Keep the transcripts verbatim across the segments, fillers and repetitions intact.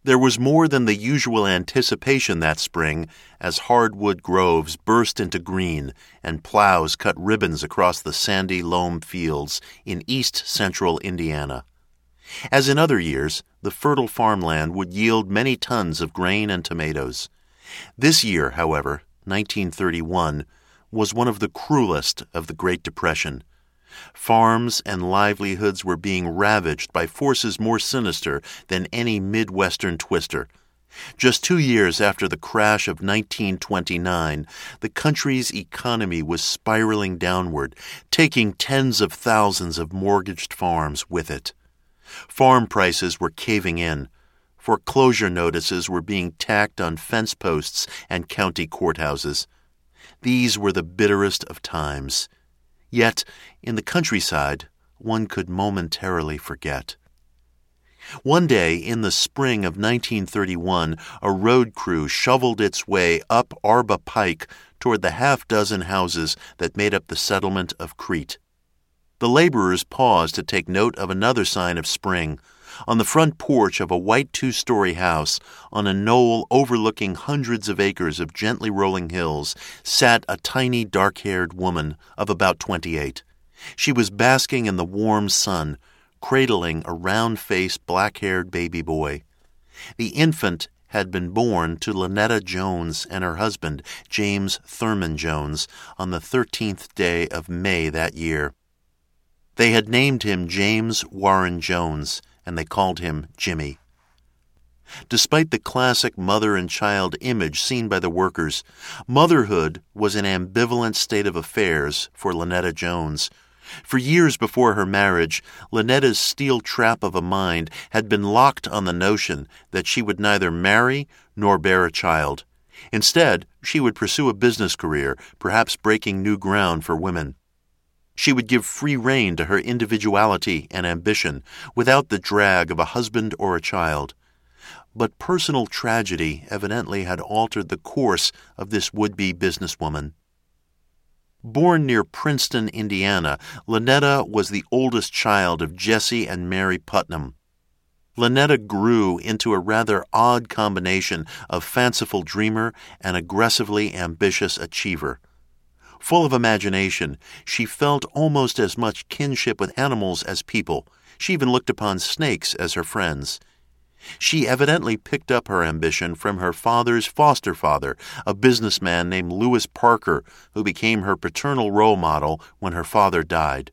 There was more than the usual anticipation that spring as hardwood groves burst into green and plows cut ribbons across the sandy loam fields in east-central Indiana. As in other years, the fertile farmland would yield many tons of grain and tomatoes. This year, however, nineteen thirty-one, was one of the cruelest of the Great Depression. Farms and livelihoods were being ravaged by forces more sinister than any Midwestern twister. Just two years after the crash of nineteen twenty-nine, the country's economy was spiraling downward, taking tens of thousands of mortgaged farms with it. Farm prices were caving in. Foreclosure notices were being tacked on fence posts and county courthouses. These were the bitterest of times. Yet, in the countryside, one could momentarily forget. One day in the spring of nineteen thirty-one, a road crew shoveled its way up Arba Pike toward the half-dozen houses that made up the settlement of Crete. The laborers paused to take note of another sign of spring. On the front porch of a white two-story house, on a knoll overlooking hundreds of acres of gently rolling hills, sat a tiny dark-haired woman of about twenty-eight. She was basking in the warm sun, cradling a round-faced, black-haired baby boy. The infant had been born to Lynetta Jones and her husband, James Thurman Jones, on the thirteenth day of May that year. They had named him James Warren Jones, and they called him Jimmy. Despite the classic mother and child image seen by the workers, motherhood was an ambivalent state of affairs for Lynetta Jones. For years before her marriage, Lynetta's steel trap of a mind had been locked on the notion that she would neither marry nor bear a child. Instead, she would pursue a business career, perhaps breaking new ground for women. She would give free rein to her individuality and ambition without the drag of a husband or a child. But personal tragedy evidently had altered the course of this would-be businesswoman. Born near Princeton, Indiana, Lynetta was the oldest child of Jesse and Mary Putnam. Lynetta grew into a rather odd combination of fanciful dreamer and aggressively ambitious achiever. Full of imagination, she felt almost as much kinship with animals as people. She even looked upon snakes as her friends. She evidently picked up her ambition from her father's foster father, a businessman named Lewis Parker, who became her paternal role model when her father died.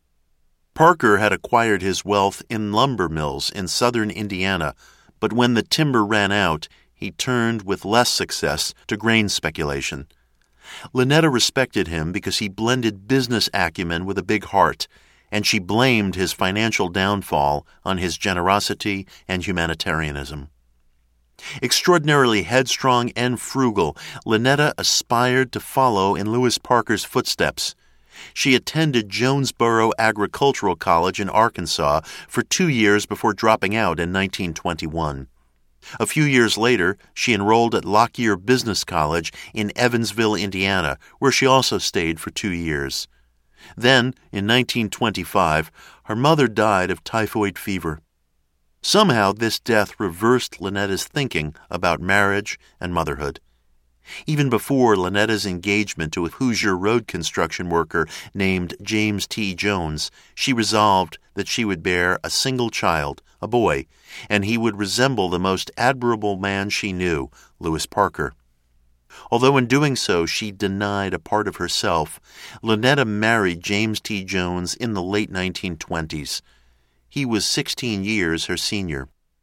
Parker had acquired his wealth in lumber mills in southern Indiana, but when the timber ran out, he turned with less success to grain speculation. Lynetta respected him because he blended business acumen with a big heart, and she blamed his financial downfall on his generosity and humanitarianism. Extraordinarily headstrong and frugal, Lynetta aspired to follow in Lewis Parker's footsteps. She attended Jonesboro Agricultural College in Arkansas for two years before dropping out in nineteen twenty-one. A few years later, she enrolled at Lockyer Business College in Evansville, Indiana, where she also stayed for two years. Then, in nineteen twenty-five, her mother died of typhoid fever. Somehow, this death reversed Lynetta's thinking about marriage and motherhood. Even before Lynetta's engagement to a Hoosier road construction worker named James T. Jones, she resolved that she would bear a single child, a boy, and he would resemble the most admirable man she knew, Lewis Parker. Although in doing so she denied a part of herself, Lynetta married James T. Jones in the late nineteen twenties. He was sixteen years her senior.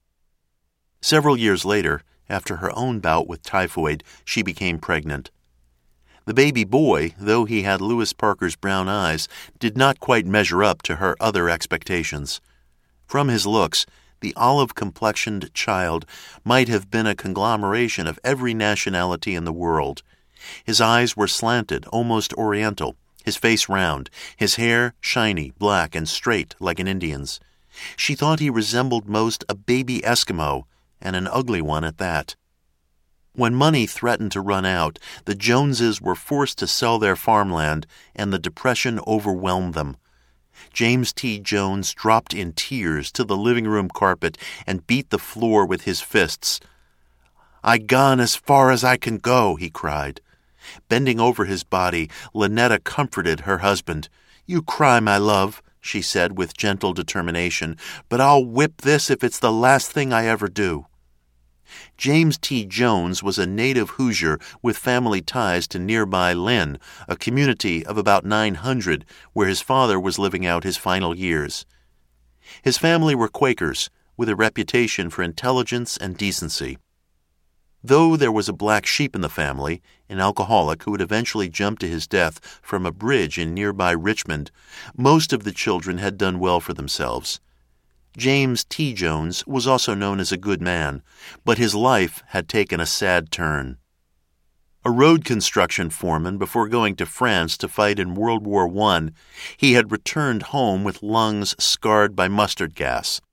Several years later, after her own bout with typhoid, she became pregnant. The baby boy, though he had Lewis Parker's brown eyes, did not quite measure up to her other expectations. From his looks, the olive-complexioned child might have been a conglomeration of every nationality in the world. His eyes were slanted, almost oriental, his face round, his hair shiny, black, and straight like an Indian's. She thought he resembled most a baby Eskimo, and an ugly one at that. When money threatened to run out, the Joneses were forced to sell their farmland, and the Depression overwhelmed them. James T. Jones dropped in tears to the living room carpet and beat the floor with his fists. "I gone as far as I can go," he cried. Bending over his body, Lynetta comforted her husband. "You cry, my love," she said with gentle determination, "but I'll whip this if it's the last thing I ever do." James T. Jones was a native Hoosier with family ties to nearby Lynn, a community of about nine hundred, where his father was living out his final years. His family were Quakers, with a reputation for intelligence and decency. Though there was a black sheep in the family, an alcoholic who would eventually jump to his death from a bridge in nearby Richmond, most of the children had done well for themselves. James T. Jones was also known as a good man, but his life had taken a sad turn. A road construction foreman before going to France to fight in World War One, he had returned home with lungs scarred by mustard gas.